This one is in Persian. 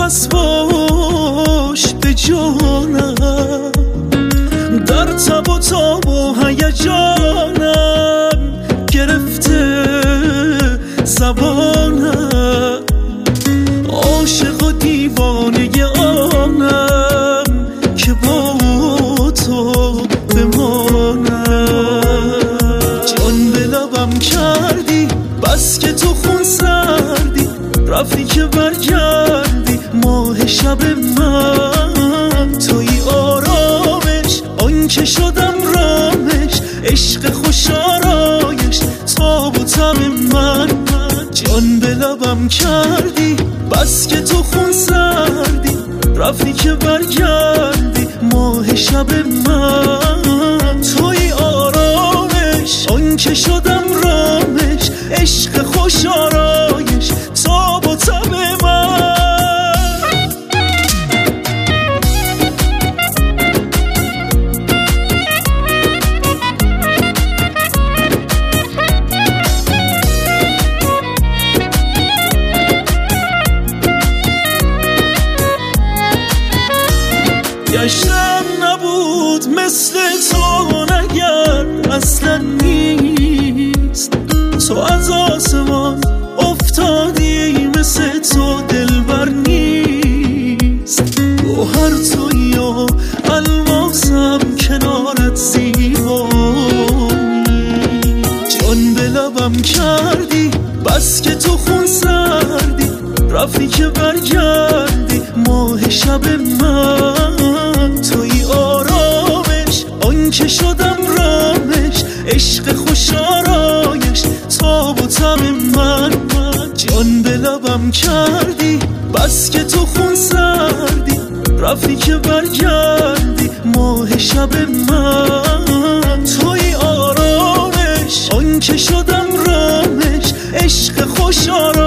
از پشت جانم، در تب و تاب و هیجانم گرفته زبانم، عاشق و دیوانه آنم که با تو بمانم. جان به لبم کردی بس که تو خون سردی، رفتی که برگردی ماه شب من. توی آرامش آن که شدم رامش، عشق خوش آرایش تاب و تب من. جان به لبم کردی بس که تو خون سردی، رفتی که برگردی ماه شب من. توی آرامش آن که شدم رامش، عشق خوش آرایش تاب و تب من. گشتم نبود مثل تو نگرد اصلا نیست، تو از آسمان افتادی مثل تو دلبر نیست. گوهر تویی و الماسم کنارت زیبایی، جان به لبم کردی بس که تو خون سردی، رفتی که برگردی ماه شب من. توی آرامش آن که شدم رامش، عشق خوش آرایش تاب و تب من. جان به لبم کردی بس که تو خون سردی، رفتی که برگردی ماه شب من. توی آرامش آن که شدم رامش، عشق خوش آرایش